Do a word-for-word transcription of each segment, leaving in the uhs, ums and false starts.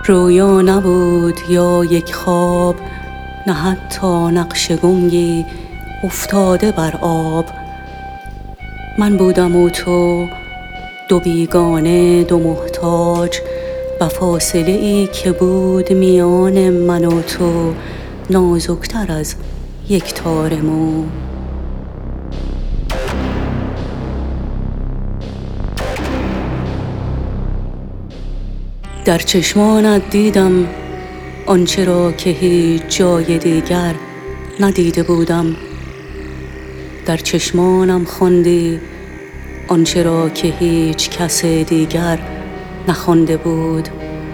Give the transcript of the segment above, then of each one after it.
رویا نبود یا یک خواب، نه حتی نقش گنگی افتاده بر آب. من بودم و تو، دو بیگانه دو محتاج، و فاصله ای که بود میان من و تو نازکتر از یک تار مو. در چشمانت دیدم آنچه را که هیچ جای دیگر ندیده بودم. در چشمانم خواندی آنچه را که هیچ کس دیگر نخوانده بود.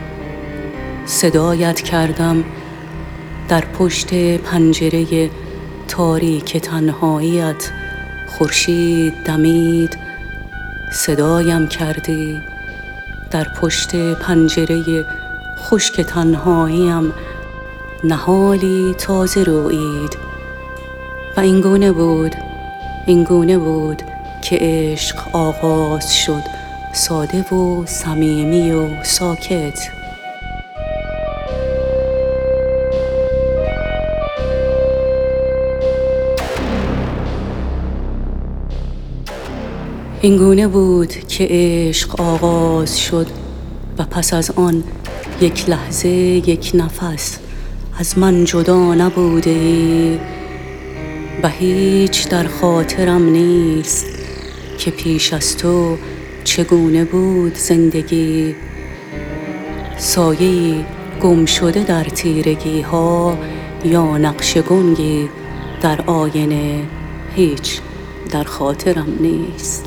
صدایت کردم در پشت پنجره تاریک تنهاییت، خورشید دمید. صدایم کردی در پشت پنجره خشک تنهاییم، نهالی تازه رویید. و اینگونه بود اینگونه بود که عشق آغاز شد، ساده و صمیمی و ساکت. اینگونه بود که عشق آغاز شد و پس از آن یک لحظه، یک نفس از من جدا نبوده ای. و هیچ در خاطرم نیست که پیش از تو چگونه بود زندگی. سایه‌ای گم شده در تیرگی ها، یا نقش گنگی در آینه، هیچ در خاطرم نیست.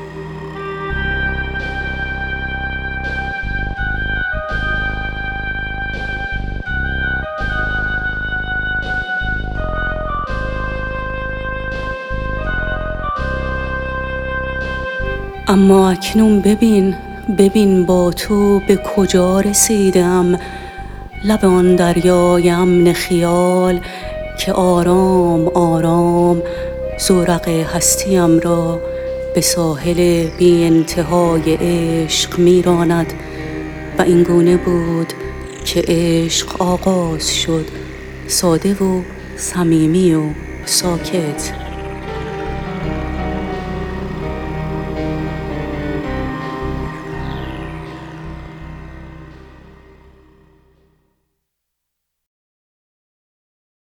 اما اکنون ببین ببین با تو به کجا رسیدم. لب آن دریای امن خیال که آرام آرام زورق هستیم را به ساحل بی انتهای عشق میراند. و اینگونه بود که عشق آغاز شد، ساده و صمیمی و ساکت.